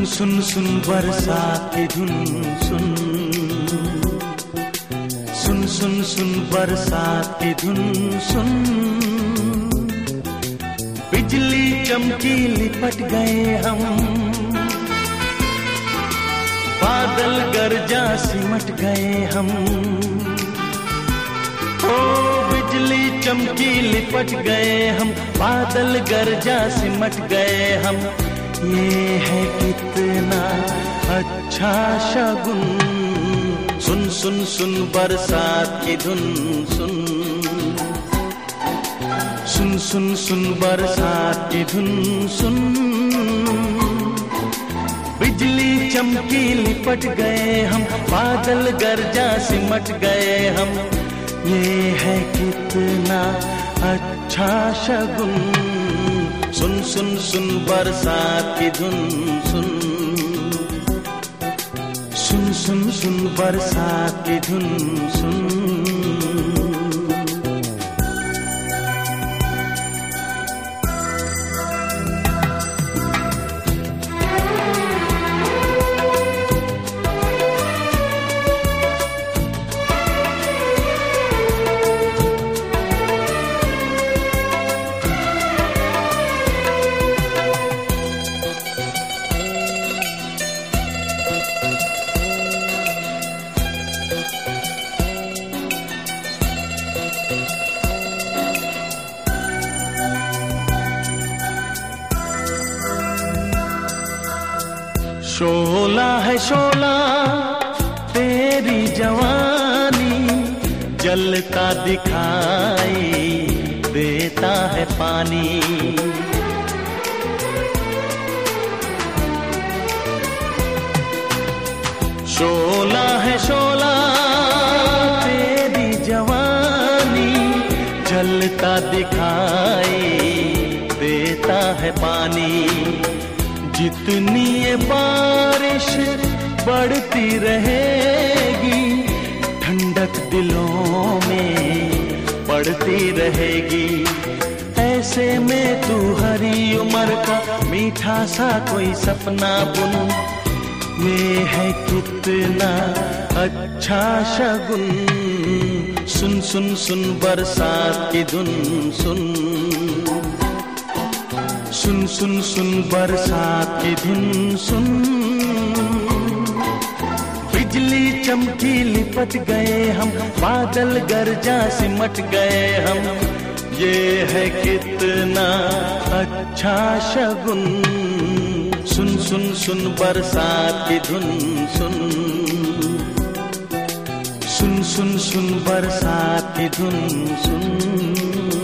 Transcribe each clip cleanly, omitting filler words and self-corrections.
सुन सुन बरसात की धुन सुन, सुन सुन सुन बरसात की धुन सुन। बिजली चमकी लिपट गए हम, बादल गरजा सिमट गए हम। ओ बिजली चमकी लिपट गए हम, बादल गरजा सिमट गए हम। ये है कितना अच्छा शगुन। सुन सुन सुन बरसात की धुन सुन, सुन सुन सुन बरसात की धुन सुन। बिजली चमकी लिपट गए हम, बादल गरजा सिमट गए हम। ये है कितना अच्छा शगुन। सुन सुन सुन बरसात की धुन सुन, सुन सुन सुन बरसात की धुन सुन। शोला है शोला तेरी जवानी, जलता दिखाई देता है पानी। शोला है शोला तेरी जवानी, जलता दिखाई देता है पानी। जितनी ये बारिश बढ़ती रहेगी, ठंडक दिलों में पड़ती रहेगी। ऐसे में तू हरी उम्र का मीठा सा कोई सपना बुन। ये है कितना अच्छा शगुन। सुन सुन सुन बरसात की धुन सुन, सुन सुन सुन बरसात की धुन सुन। बिजली चमकी लिपट गए हम, बादल गरजा सिमट गए हम। ये है कितना अच्छा शगुन। सुन सुन सुन बरसात की धुन सुन, सुन सुन सुन बरसात की धुन सुन।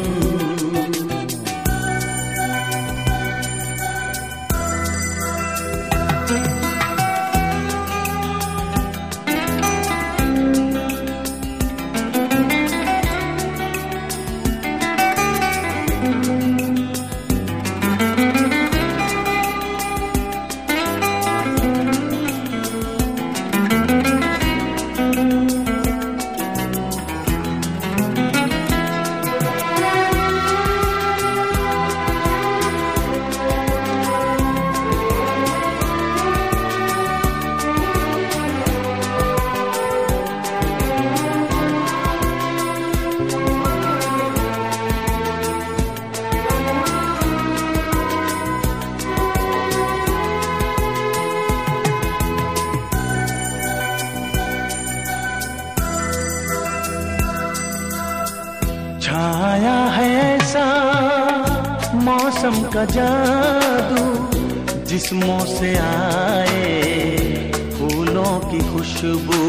छाया है ऐसा मौसम का जादू, जिस्मों से आए फूलों की खुशबू।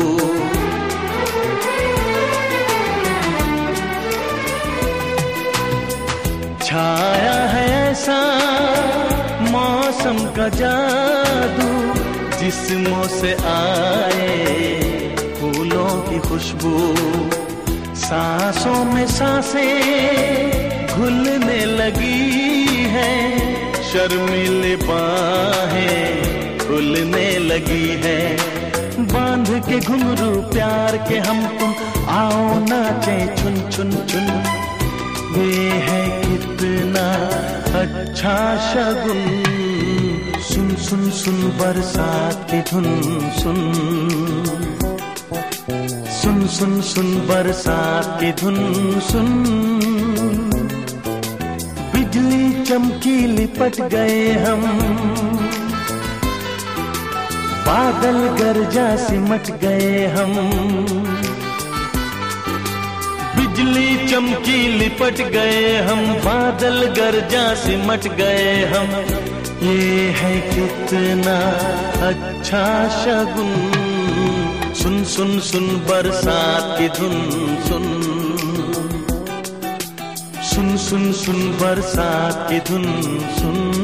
छाया है ऐसा मौसम का जादू, जिस्मों से आए फूलों की खुशबू। सांसों में सांसें घुलने लगी है, शर्मीली बाहें खुलने लगी है। बांध के घुंघरू प्यार के हम तुम, आओ नाचे छुन छुन छुन। ये है कितना अच्छा शगुन। सुन सुन सुन बरसात की धुन सुन, सुन सुन सुन बरसात की धुन सुन। बिजली चमकी लिपट गए हम, बादल गरजा सिमट गए हम। बिजली चमकी लिपट गए हम, बादल गरजा सिमट गए हम। ये है कितना अच्छा शगुन, सुन सुन सुन बरसात की धुन सुन, सुन सुन सुन बरसात की धुन सुन।